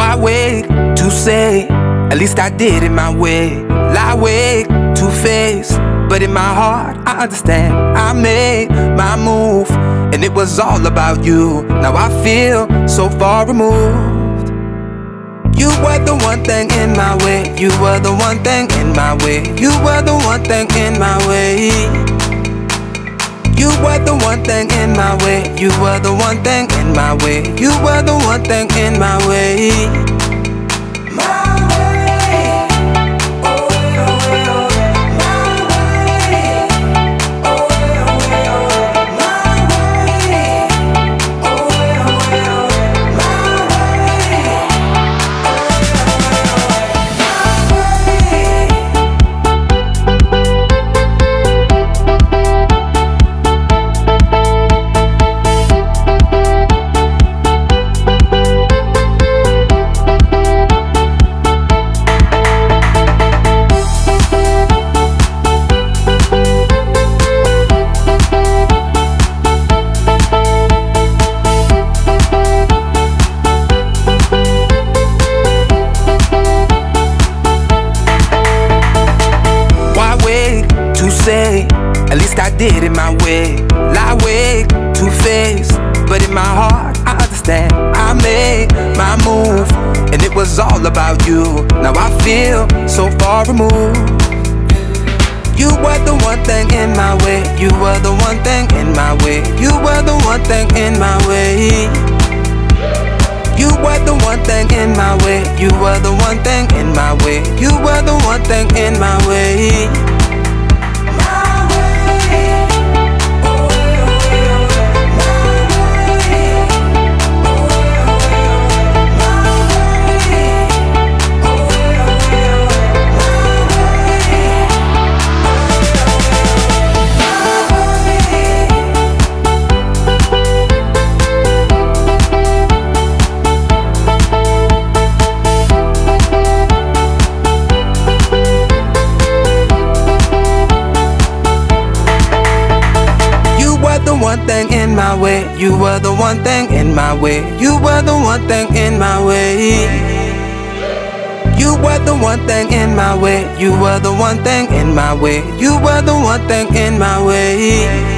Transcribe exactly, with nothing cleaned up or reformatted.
Why wait to say? At least I did it my way. Lie awake, two-faced, but in my heart I understand. I made my move, and it was all about you. Now I feel so far removed. You were the one thing in my way. You were the one thing in my way. You were the one thing in my way. You were the one thing in my way. You were the one thing in my way. You were the one thing in my way. At least I did it my way. Lie awake, two-faced, but in my heart I understand. I made my move, and it was all about you. Now I feel so far removed. You were the one thing in my way. You were the one thing in my way. You were the one thing in my way. You were the one thing in my way. You were the one thing in my way. You were the one thing in my way. One thing in my way. You were the one thing in my way. You were the one thing in my way. You were the one thing in my way. You were the one thing in my way. You were the one thing in my way.